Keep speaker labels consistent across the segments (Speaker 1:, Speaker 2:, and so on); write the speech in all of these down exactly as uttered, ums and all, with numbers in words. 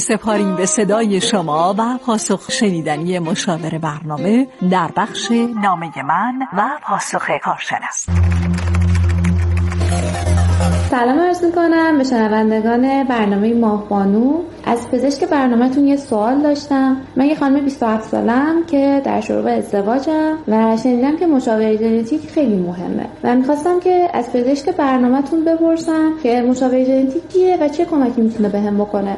Speaker 1: سپاریم به صدای شما و پاسخ شنیدنی مشاور برنامه در بخش نامه من و پاسخ کارشناس.
Speaker 2: سلام عرض می‌کنم به شنوندگان برنامه ماهبانو. از پزشک برنامه‌تون یه سوال داشتم. من یه خانم بیست و هفت سالم که در شروع ازدواجم و شنیدم که مشاوره ژنتیک خیلی مهمه و می‌خواستم که از پزشک برنامه‌تون بپرسم که مشاوره ژنتیک چیه و چه کمکی می‌تونه بهم بکنه.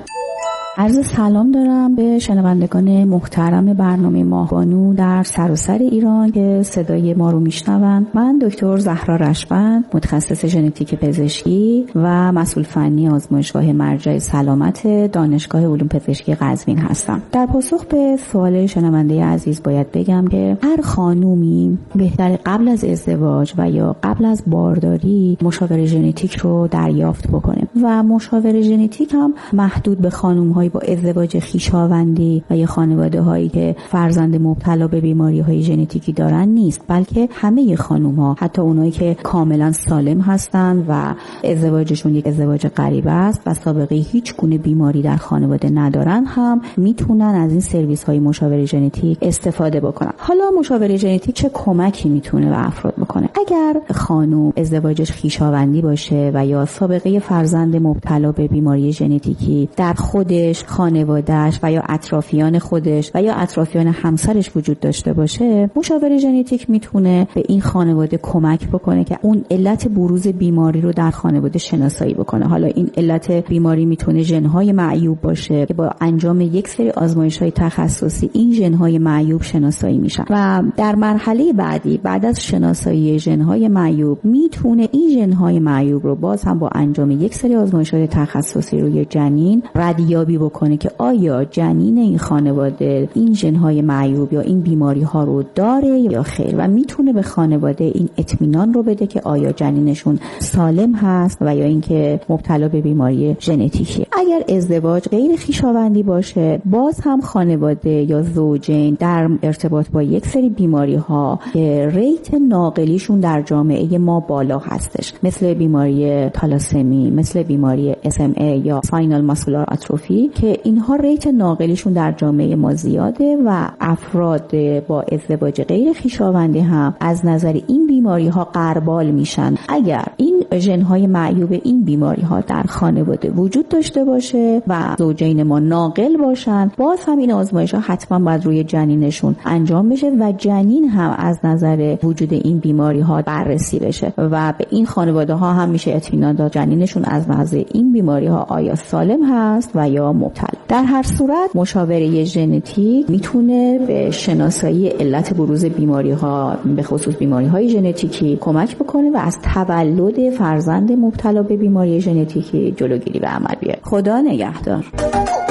Speaker 3: عرض سلام دارم به شنوندگان محترم برنامه ماهبانو در سراسر ایران که صدای ما رو میشنوند. من دکتر زهرا رشبند، متخصص ژنتیک پزشکی و مسئول فنی آزمایشگاه مرجع سلامت دانشگاه علوم پزشکی قزوین هستم. در پاسخ به سوال شنونده عزیز باید بگم که هر خانومی بهتر قبل از ازدواج و یا قبل از بارداری مشاوره ژنتیک رو دریافت بکنه و مشاوره ژنتیک هم محدود به خانم‌ها با ازدواج خویشاوندی و یا خانواده هایی که فرزند مبتلا به بیماری های ژنتیکی دارن نیست، بلکه همه خانم ها، حتی اونایی که کاملا سالم هستند و ازدواجشون یک ازدواج غریبه است و سابقه هیچ گونه بیماری در خانواده ندارن هم میتونن از این سرویس های مشاوره ژنتیک استفاده بکنن. حالا مشاوره ژنتیک چه کمکی میتونه به افراد بکنه؟ اگر خانم ازدواجش خویشاوندی باشه و یا سابقه فرزند مبتلا به بیماری ژنتیکی در خودش، خانواده‌اش و یا اطرافیان خودش و یا اطرافیان همسرش وجود داشته باشه، مشاوره ژنتیک میتونه به این خانواده کمک بکنه که اون علت بروز بیماری رو در خانواده شناسایی بکنه. حالا این علت بیماری میتونه ژن‌های معیوب باشه که با انجام یک سری آزمایش‌های تخصصی این ژن‌های معیوب شناسایی میشن و در مرحله بعدی بعد از شناسایی ژن‌های معیوب میتونه این ژن‌های معیوب رو باز هم با انجام یک سری آزمایش‌های تخصصی روی جنین ردیابی بکنه که آیا جنین این خانواده این ژن‌های معیوب یا این بیماری‌ها رو داره یا خیر و میتونه به خانواده این اطمینان رو بده که آیا جنینشون سالم هست و یا اینکه مبتلا به بیماری ژنتیکی. اگر ازدواج غیر خویشاوندی باشه، باز هم خانواده یا زوجین در ارتباط با یک سری بیماری‌ها که ریت ناقلیشون در جامعه ما بالا هستش، مثل بیماری تالاسمی، مثل بیماری اس ام ای یا سپاینال ماسکولار آتروفی، که اینها ریت ناقلیشون در جامعه ما زیاده و افراد با ازدواج غیر خویشاوندی هم از نظر این بیماری ها غربال میشن. اگر این ژن‌های معیوب این بیماری ها در خانواده وجود داشته باشه و زوجین ما ناقل باشن، باز هم این آزمایش ها حتما باید روی جنینشون انجام بشه و جنین هم از نظر وجود این بیماری ها بررسی بشه و به این خانواده ها هم میشه اطمینان داد جنینشون از نظر این بیماری ها آیا سالم هست و یا مبتلا. در هر صورت مشاوره ژنتیک میتونه به شناسایی علت بروز بیماری ها به خصوص بیماری های ژنتیکی کمک بکنه و از تولد فرزند مبتلا به بیماری ژنتیکی جلوگیری به عمل بیاره. خدا نگهدار.